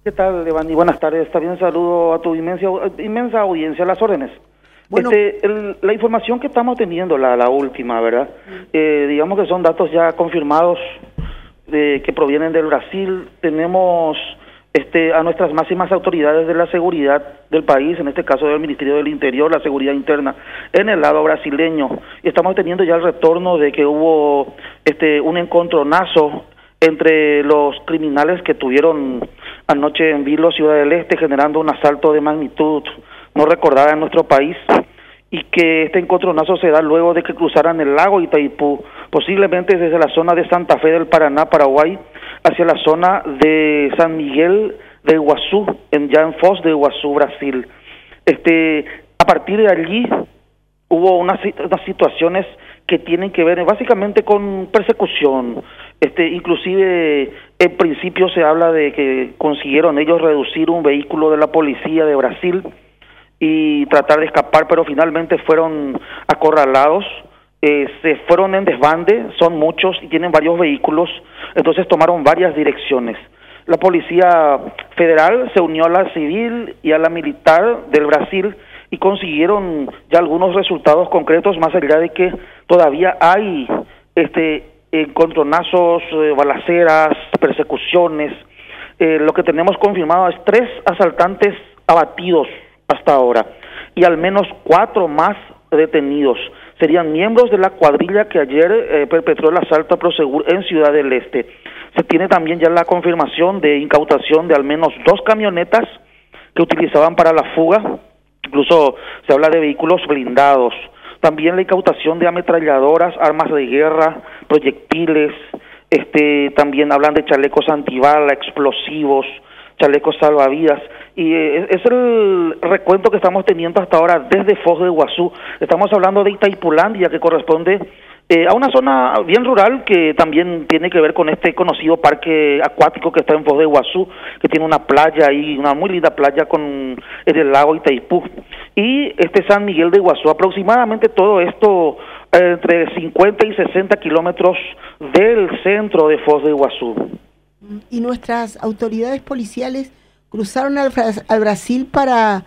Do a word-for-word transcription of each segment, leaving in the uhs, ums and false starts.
¿Qué tal, Evani? Buenas tardes. También saludo a tu inmensa, inmensa audiencia, a las órdenes. Bueno, este, el, la información que estamos teniendo, la, la última, ¿verdad? Eh, digamos que son datos ya confirmados de, que provienen del Brasil. Tenemos este, a nuestras máximas autoridades de la seguridad del país, en este caso del Ministerio del Interior, la seguridad interna, en el lado brasileño. Y estamos teniendo ya el retorno de que hubo este, un encontronazo entre los criminales que tuvieron anoche en Vilo, Ciudad del Este, generando un asalto de magnitud no recordada en nuestro país, y que este encontronazo se da luego de que cruzaran el lago Itaipú, posiblemente desde la zona de Santa Fe del Paraná, Paraguay, hacia la zona de San Miguel de Iguazú, en, ya en Foz de Iguazú, Brasil. Este, a partir de allí hubo unas, unas situaciones que tienen que ver básicamente con persecución. Este, inclusive en principio se habla de que consiguieron ellos reducir un vehículo de la policía de Brasil y tratar de escapar, pero finalmente fueron acorralados. Eh, se fueron en desbande, son muchos y tienen varios vehículos, entonces tomaron varias direcciones. La policía federal se unió a la civil y a la militar del Brasil y consiguieron ya algunos resultados concretos, más allá de que todavía hay este encontronazos, eh, balaceras, persecuciones. Eh, lo que tenemos confirmado es tres asaltantes abatidos hasta ahora y al menos cuatro más detenidos. Serían miembros de la cuadrilla que ayer eh, perpetró el asalto a Prosegur en Ciudad del Este. Se tiene también ya la confirmación de incautación de al menos dos camionetas que utilizaban para la fuga. Incluso se habla de vehículos blindados. También la incautación de ametralladoras, armas de guerra, proyectiles. Este, también hablan de chalecos antibala, explosivos, chalecos salvavidas. Y eh, es el recuento que estamos teniendo hasta ahora desde Foz de Iguazú. Estamos hablando de Itaipulandia, que corresponde eh, a una zona bien rural que también tiene que ver con este conocido parque acuático que está en Foz de Iguazú, que tiene una playa ahí, una muy linda playa con en el lago Itaipú. Y este San Miguel de Iguazú, aproximadamente todo esto eh, entre cincuenta y sesenta kilómetros del centro de Foz de Iguazú. ¿Y nuestras autoridades policiales cruzaron al, al Brasil para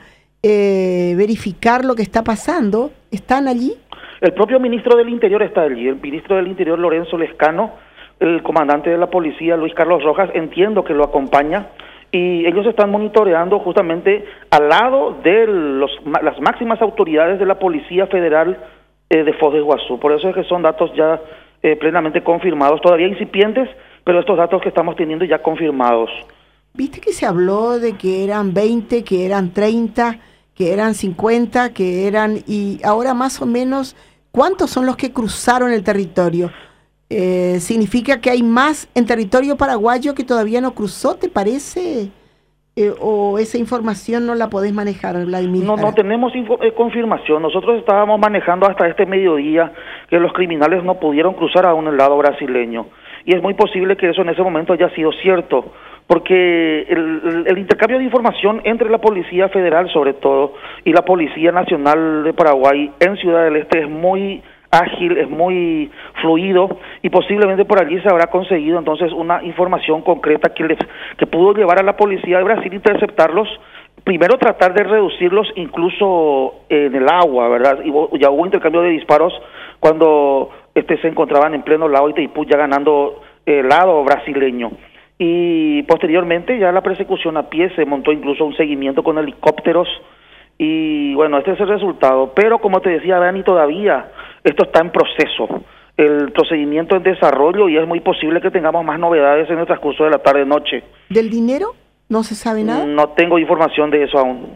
eh, verificar lo que está pasando? ¿Están allí? El propio ministro del Interior está allí, el ministro del Interior Lorenzo Lescano, el comandante de la policía Luis Carlos Rojas, entiendo que lo acompaña, y ellos están monitoreando justamente al lado de los, las máximas autoridades de la Policía Federal eh, de Foz de Iguazú. Por eso es que son datos ya eh, plenamente confirmados, todavía incipientes, pero estos datos que estamos teniendo ya confirmados. ¿Viste que se habló de que eran veinte, que eran treinta, que eran cincuenta, que eran... y ahora más o menos, ¿cuántos son los que cruzaron el territorio? Eh, ¿Significa que hay más en territorio paraguayo que todavía no cruzó, te parece? Eh, ¿O esa información no la podés manejar, Vladimir? No, no tenemos eh, confirmación. Nosotros estábamos manejando hasta este mediodía que los criminales no pudieron cruzar aún el lado brasileño. Y es muy posible que eso en ese momento haya sido cierto, porque el, el, el intercambio de información entre la Policía Federal, sobre todo, y la Policía Nacional de Paraguay en Ciudad del Este es muy ágil, es muy fluido, y posiblemente por allí se habrá conseguido entonces una información concreta que, les, que pudo llevar a la Policía de Brasil a interceptarlos, primero tratar de reducirlos incluso en el agua, ¿verdad? Y ya hubo intercambio de disparos cuando este se encontraban en pleno lago Itaipú, ya ganando el lado brasileño. Y posteriormente ya la persecución a pie, se montó incluso un seguimiento con helicópteros, y bueno, este es el resultado. Pero como te decía, Dani, todavía esto está en proceso, el procedimiento en desarrollo, y es muy posible que tengamos más novedades en el transcurso de la tarde-noche. ¿Del dinero? ¿No se sabe nada? No tengo información de eso aún.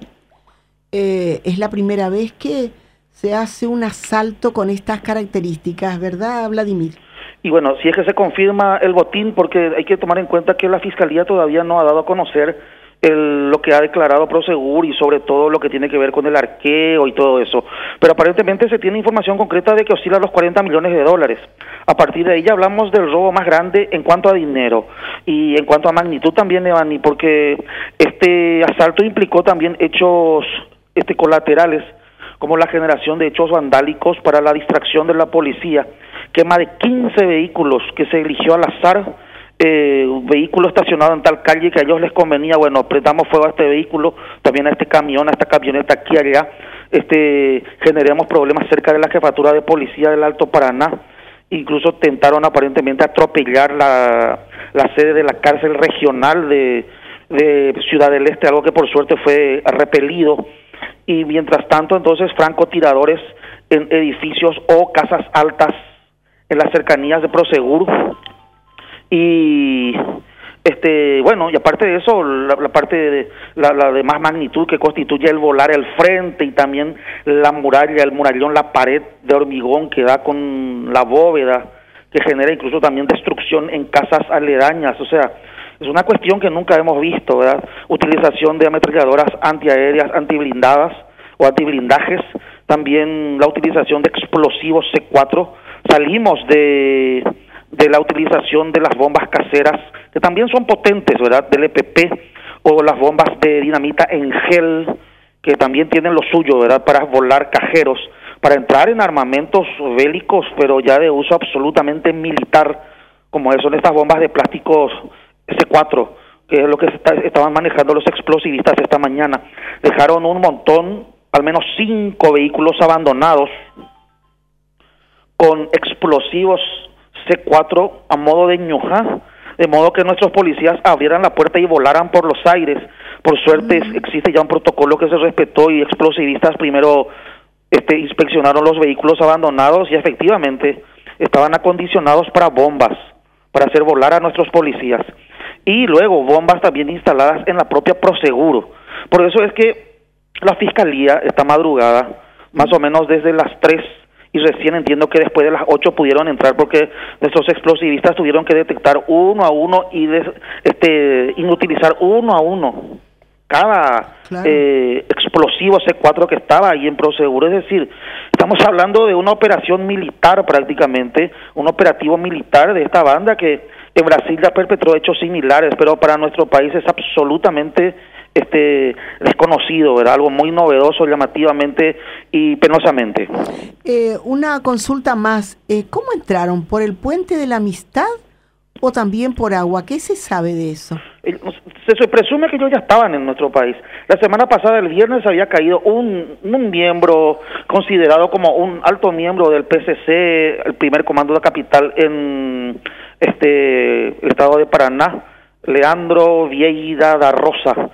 Eh, es la primera vez que se hace un asalto con estas características, ¿verdad, Vladimir? Y bueno, si es que se confirma el botín, porque hay que tomar en cuenta que la Fiscalía todavía no ha dado a conocer el, lo que ha declarado Prosegur, y sobre todo lo que tiene que ver con el arqueo y todo eso. Pero aparentemente se tiene información concreta de que oscila los cuarenta millones de dólares. A partir de ahí hablamos del robo más grande en cuanto a dinero y en cuanto a magnitud también, Evani, porque este asalto implicó también hechos este colaterales, como la generación de hechos vandálicos para la distracción de la policía, quema de quince vehículos que se eligió al azar eh, un vehículo estacionado en tal calle que a ellos les convenía, bueno, prendamos fuego a este vehículo, también a este camión, a esta camioneta aquí y allá, este, generemos problemas cerca de la jefatura de policía del Alto Paraná. Incluso tentaron aparentemente atropellar la, la sede de la cárcel regional de, de Ciudad del Este, algo que por suerte fue repelido. Y mientras tanto, entonces, francotiradores en edificios o casas altas en las cercanías de Prosegur. Y este bueno, y aparte de eso, la, la parte de la, la de más magnitud que constituye el volar al frente y también la muralla, el murallón, la pared de hormigón que da con la bóveda, que genera incluso también destrucción en casas aledañas. O sea, es una cuestión que nunca hemos visto, ¿verdad? Utilización de ametralladoras antiaéreas, antiblindadas o antiblindajes, también la utilización de explosivos C cuatro. Salimos de de la utilización de las bombas caseras, que también son potentes, ¿verdad?, del E P P, o las bombas de dinamita en gel, que también tienen lo suyo, ¿verdad?, para volar cajeros, para entrar en armamentos bélicos, pero ya de uso absolutamente militar, como son estas bombas de plásticos C cuatro, que es lo que está, estaban manejando los explosivistas esta mañana. Dejaron un montón, al menos cinco vehículos abandonados, con explosivos C cuatro a modo de ñoja, de modo que nuestros policías abrieran la puerta y volaran por los aires. Por suerte mm. existe ya un protocolo que se respetó y explosivistas primero este, inspeccionaron los vehículos abandonados y efectivamente estaban acondicionados para bombas, para hacer volar a nuestros policías. Y luego bombas también instaladas en la propia Prosegur. Por eso es que la Fiscalía esta madrugada, más o menos desde las tres, y recién entiendo que después de las ocho pudieron entrar porque nuestros explosivistas tuvieron que detectar uno a uno y des, este inutilizar uno a uno cada claro. eh, explosivo C cuatro que estaba ahí en Prosegur. Es decir, estamos hablando de una operación militar prácticamente, un operativo militar de esta banda que en Brasil ya perpetró hechos similares, pero para nuestro país es absolutamente este desconocido, ¿verdad? Algo muy novedoso, llamativamente y penosamente. Eh, una consulta más, eh, ¿cómo entraron? ¿Por el Puente de la Amistad o también por agua? ¿Qué se sabe de eso? Se, se presume que ellos ya estaban en nuestro país. La semana pasada, el viernes, había caído un, un miembro considerado como un alto miembro del P C C, el primer comando de capital en este el estado de Paraná, Leandro Vieira da Rosa.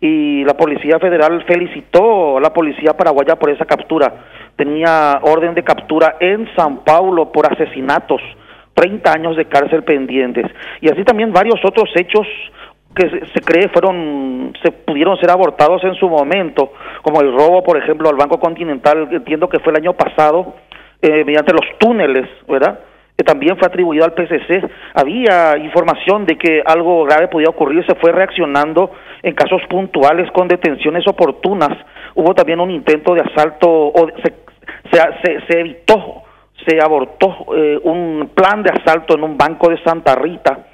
Y la Policía Federal felicitó a la Policía Paraguaya por esa captura. Tenía orden de captura en San Paulo por asesinatos, treinta años de cárcel pendientes. Y así también varios otros hechos que se, se cree fueron, se pudieron ser abortados en su momento, como el robo, por ejemplo, al Banco Continental, entiendo que fue el año pasado, eh, mediante los túneles, ¿verdad?, que también fue atribuido al P C C. Había información de que algo grave podía ocurrir, se fue reaccionando en casos puntuales con detenciones oportunas. Hubo también un intento de asalto, o se, se, se, se evitó, se abortó eh, un plan de asalto en un banco de Santa Rita.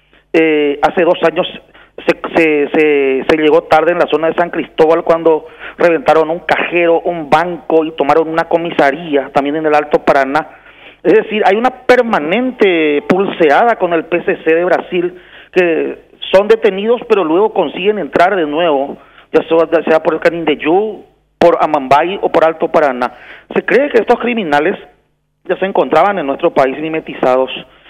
Eh, hace dos años se, se, se, se llegó tarde en la zona de San Cristóbal cuando reventaron un cajero, un banco y tomaron una comisaría, también en el Alto Paraná. Es decir, hay una permanente pulseada con el P C C de Brasil, que son detenidos pero luego consiguen entrar de nuevo, ya sea por el Canindeyú, por Amambay o por Alto Paraná. Se cree que estos criminales ya se encontraban en nuestro país mimetizados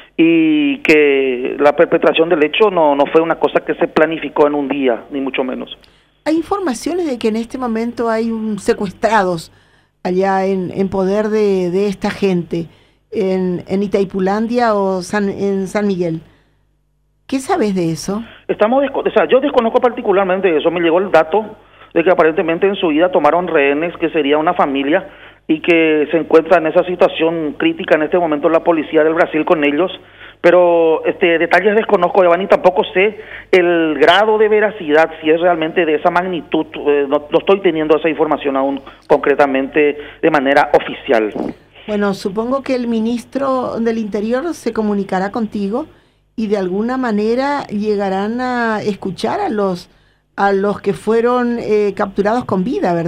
y que la perpetración del hecho no, no fue una cosa que se planificó en un día, ni mucho menos. Hay informaciones de que en este momento hay un secuestrados allá en, en poder de, de esta gente. En, en Itaipulandia o San, en San Miguel. ¿Qué sabes de eso? Estamos, o sea, yo desconozco particularmente eso. Me llegó el dato de que aparentemente en su vida tomaron rehenes, que sería una familia, y que se encuentra en esa situación crítica en este momento la policía del Brasil con ellos. Pero este detalles desconozco, Giovanni, tampoco sé el grado de veracidad, si es realmente de esa magnitud. Eh, no, no estoy teniendo esa información aún concretamente de manera oficial. Bueno, supongo que el ministro del Interior se comunicará contigo y de alguna manera llegarán a escuchar a los a los que fueron eh, capturados con vida, ¿verdad?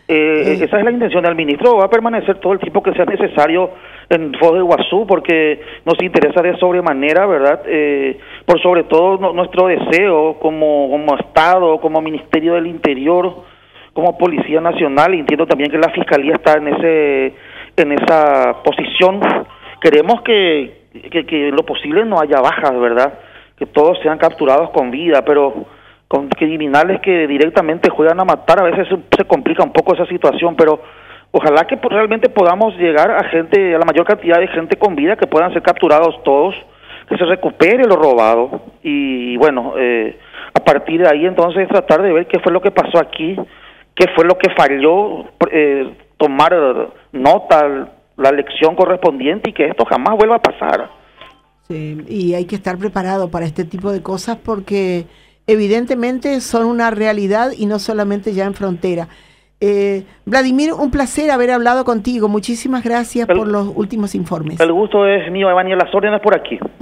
Eh, eh. Esa es la intención del ministro, va a permanecer todo el tiempo que sea necesario en Foz de Iguazú, porque nos interesa de sobremanera, ¿verdad? Eh, por sobre todo no, nuestro deseo como, como Estado, como Ministerio del Interior, como Policía Nacional, y entiendo también que la Fiscalía está en ese en esa posición. Queremos que, que, que lo posible no haya bajas, ¿verdad? Que todos sean capturados con vida, pero con criminales que directamente juegan a matar, a veces se, se complica un poco esa situación, pero ojalá que realmente podamos llegar a gente, a la mayor cantidad de gente con vida, que puedan ser capturados todos, que se recupere lo robado, y bueno, eh, a partir de ahí entonces tratar de ver qué fue lo que pasó aquí, qué fue lo que falló, eh, tomar nota, la lección correspondiente, y que esto jamás vuelva a pasar. Sí, y hay que estar preparado para este tipo de cosas porque evidentemente son una realidad y no solamente ya en frontera. Eh, Vladimir, un placer haber hablado contigo. Muchísimas gracias el, por los últimos informes. El gusto es mío, Evani, las órdenes por aquí.